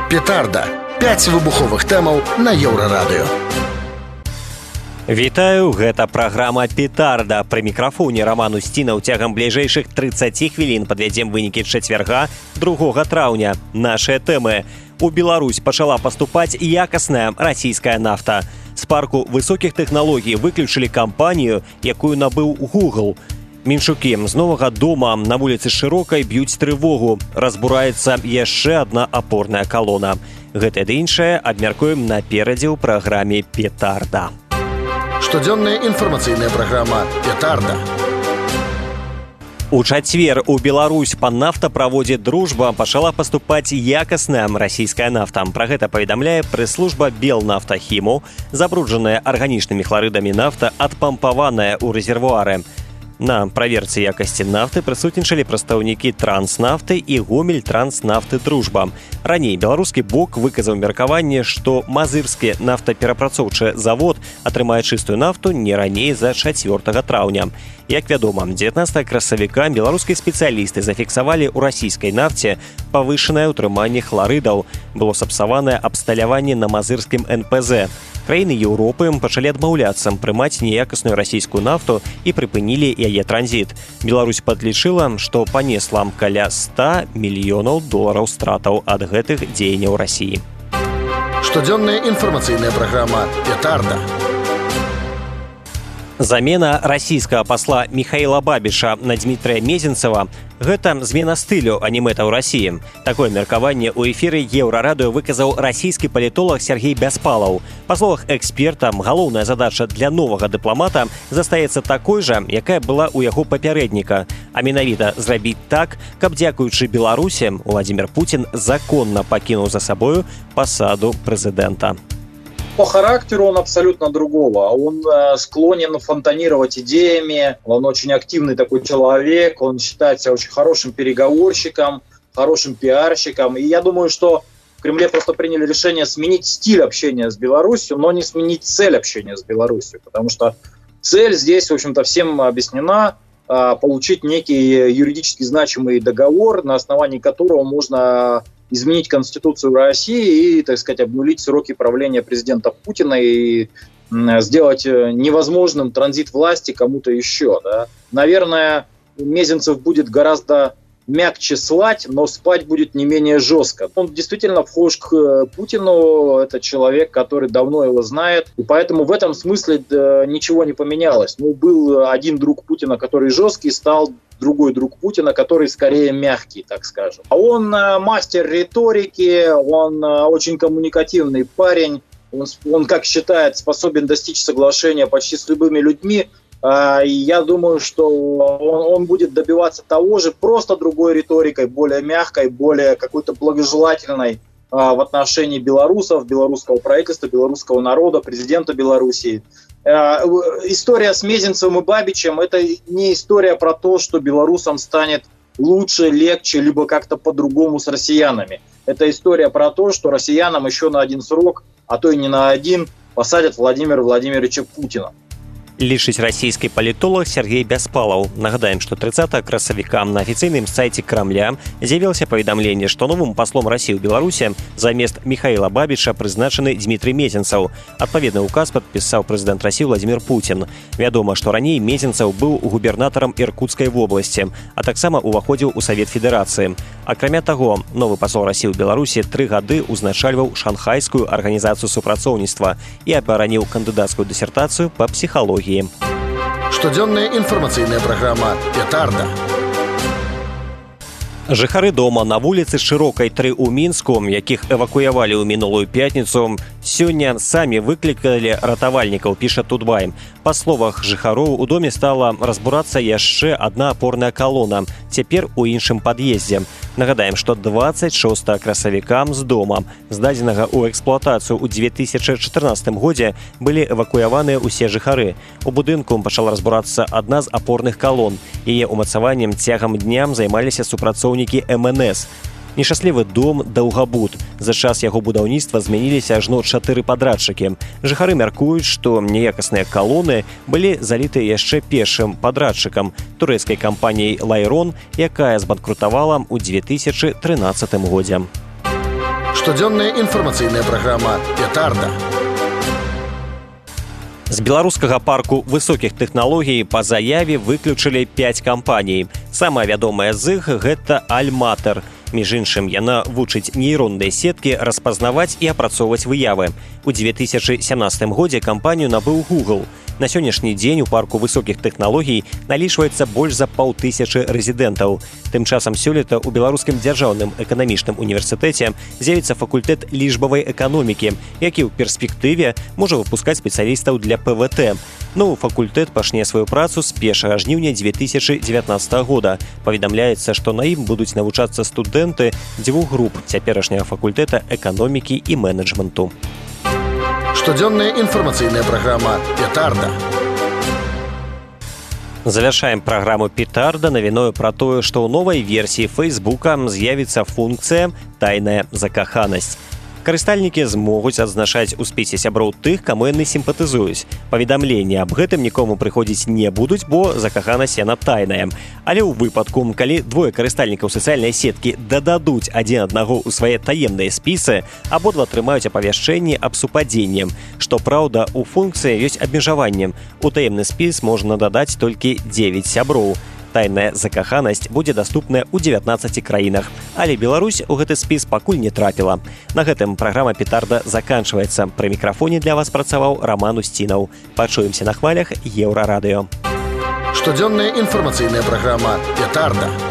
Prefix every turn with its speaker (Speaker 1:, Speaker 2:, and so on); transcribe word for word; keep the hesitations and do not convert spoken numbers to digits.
Speaker 1: Петарда. пяць выбуховых тэмаў на Еўрарадыё.
Speaker 2: Вітаю, гэта праграма «Петарда». Пры мікрафоне Роман Устінаў. Цягам бліжэйшых трыццаці хвілін падвядзем вынікі чацвярга, другога траўня. Нашыя тэмы. У Беларусь пачала паступаць якасная расійская нафта. З парку высокіх тэхналогій выключылі кампанію, якую набыў Google. Меншукі з новага дома на вуліцы Шырокай б'юць трывогу. Разбураецца яшчэ адна апорная калона. Гэта ды іншае абмяркуем наперадзе ў праграме «Петарда».
Speaker 1: Штодзённая інфармацыйная праграма «Петарда».
Speaker 2: У чацвер у Беларусь па нафтаправодзе «Дружба» пачала паступаць якасная расійская нафта. Пра гэта паведамляе прэс-служба «Белнафтахіму». Забруджаная арганічнымі хларыдамі нафта адпампаваная ў рэзервуары. На праверцы якасці нафты прысутнічалі прадстаўнікі «Транснафты» і «Гомель-Транснафты Дружба». Раней беларускі бок выказаў меркаванне, што мазырскі нафтаперапрацоўчы завод атрымае чыстую нафту не раней за чацвёртага траўня. Як вядома, дзевятнаццатага красавіка беларускія спецыялісты зафіксавалі ў расійскай нафце павышанае ўтрыманне хларыдаў. Было сапсаванае абсталяванне на мазырскім эн пэ зэ. Краіны Еўропы пачалі адмаўляцца прымаць неякасную расійскую нафту і прыпынілі яе транзіт. Беларусь падлічыла, што панесла каля ста мільёнаў долараў стратаў ад гэтых дзеянняў Расіі.
Speaker 1: Штодзённая інфармацыйная праграма «Петарда».
Speaker 2: Замена расійскага пасла Михаіла Бабіша на Дмітрыя Мезенцева – гэта змена стылю, а не мэта ў Расіі. Такое меркаванне ў эфіры Еўрарадыё выказаў расійскі палітолог Сергей Бяспалаў. Па словах эксперта, галоўная задача для новага дыпламата застаецца такой жа, якая была ў яго папярэдніка. А менавіта зрабіць так, каб дзякуючы Беларусі Владзімір Пуцін законна пакінуў за сабою пасаду прэзідэнта.
Speaker 3: По характеру он абсолютно другого. Он э, склонен фонтанировать идеями, он очень активный такой человек, он считается очень хорошим переговорщиком, хорошим пиарщиком. И я думаю, что в Кремле просто приняли решение сменить стиль общения с Беларусью, но не сменить цель общения с Беларусью. Потому что цель здесь, в общем-то, всем объяснена. Э, получить некий юридически значимый договор, на основании которого можно изменить Конституцию России и, так сказать, обнулить сроки правления президента Путина и сделать невозможным транзит власти кому-то еще. Да? Наверное, Мезенцев будет гораздо мягче слать, но спать будет не менее жестко. Он действительно вхож к Путину, это человек, который давно его знает, и поэтому в этом смысле ничего не поменялось. Ну, был один друг Путина, который жесткий, стал другой друг Путина, который скорее мягкий, так скажем. Он мастер риторики, он очень коммуникативный парень, он, он, как считает, способен достичь соглашения почти с любыми людьми. И я думаю, что он, он будет добиваться того же, просто другой риторикой, более мягкой, более какой-то благожелательной в отношении белорусов, белорусского правительства, белорусского народа, президента Белоруссии. История с Мезенцевым и Бабичем – это не история про то, что белорусам станет лучше, легче, либо как-то по-другому с россиянами. Это история про то, что россиянам еще на один срок, а то и не на один, посадят Владимира Владимировича Путина.
Speaker 2: Лічыць расійскі палітолог Сергей Бяспалаў. Нагадаем, што трыццатага красавіка на афіцыйным сайце Крамля з'явілася паведамленне, што новым паслом Расіі ў Беларусі замест Михаіла Бабіша прызначаны Дмітрый Мезенцев. Адпаведны ўказ падпісаў прэзідэнт Расіі Владзімір Пуцін. Вядома, што раней Мезенцев быў губернатарам Іркутскай вобласці, а таксама ўваходзіў у Савет Федэрацыі. Акрамя таго, новы пасол Расіі ў Беларусі тры гады ўзначальваў шанхайскую арганізацыю супрацоўніцтва і абараніў кандыдацкую дысертацыю па псіхалогіі.
Speaker 1: Штодзённая інфармацыйная праграма «Петарда».
Speaker 2: Жыхары дома на вуліцы Шырокай тры ў Мінску, якіх эвакуявалі ў мінулую пятніцу, сёння самі выклікалі ратавальнікаў, піша Тутбай. Па словах жыхароў, у доме стала разбурацца яшчэ адна апорная калона, цяпер у іншым пад'ездзе. Нагадаем, што дваццаць шостага красавіка з дома, здадзенага ў эксплуатацыю ў дзве тысячы чатырнаццатым годзе, былі эвакуяваныя ўсе жыхары. У будынку пачала разбурацца адна з апорных калон. Яе умацаваннем цягам дням займаліся супрацоўнікі эм эн эс. Нешчаслівы дом «Даўгабуд». За час яго будаўніцтва змяніліся ажно чатыры падрадчыкі. Жыхары мяркуюць, што неякасныя калоны былі залітыя яшчэ першым падрадчыкам – турэцкай кампаніяй «Лайрон», якая збанкрутавала ў дзве тысячы трынаццатым годзе.
Speaker 1: Штодзённая інфармацыйная праграма «Петарда».
Speaker 2: З беларускага парку высокіх тэхналогій па заяве выключылі пяць кампаній. Самая вядомая з іх – гэта Альматэр. Між іншым, яна вучыць нейронныя сеткі распазнаваць і апрацоўваць выявы. У две тысячы сямнадцатым годзе кампанію набыў Google. На сённяшні дзень у парку высокіх тэхналогій налічваецца больш за паўтысячы рэзідэнтаў. Тым часам сёлета ў Беларускім дзяржаўным эканамічным універсітэце з'явіцца факультэт лічбавай эканомікі, які ў перспектыве можа выпускаць спецыялістаў для пэ вэ тэ. Ну, факультэт пачне сваю працу з першага жніўня две тысячы дзевятнаццатага года. Паведамляецца, што на ім будуць навучацца студэнты дзвюх груп цяперашняга факультэта эканомікі і менеджменту.
Speaker 1: Штодзённая інфармацыйная праграма «Петарда».
Speaker 2: Завяршаем праграму «Петарда» навіною пра тое, што ў новай версіі Фэйсбука з'явіцца функцыя «Тайная закаханасць». Карыстальнікі змогуць адзначаць у спісе сяброў тых, каму яны сімпатызуюць. Паведамленні аб гэтым нікому прыходзіць не будуць, бо закаханасць яна тайная. Але ў выпадку, калі двое карыстальнікаў сацыяльнай сеткі дададуць адзін аднаго ў свае таемныя спісы, абодва атрымаюць апавяшчэнні аб супадзенні. Што праўда, у функцыі ёсць абмежаванне. У таемны спіс можна дадаць толькі дзевяць сяброў. Тайная закаханасць будзе даступная ў дзевятнаццаці краінах. Але Беларусь у гэты спіс пакуль не трапіла. На гэтым праграма «Петарда» заканчваецца. Пры мікрафоне для вас працаваў Роман Устінаў. Пачуемся на хвалях Еўрарадыё.
Speaker 1: Штодзённая інфармацыйная праграма «Петарда».